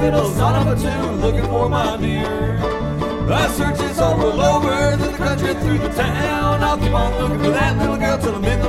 little son of a tune, looking for my dear. I searches all over the country, through the town. I'll keep on looking for that little girl till I'm in the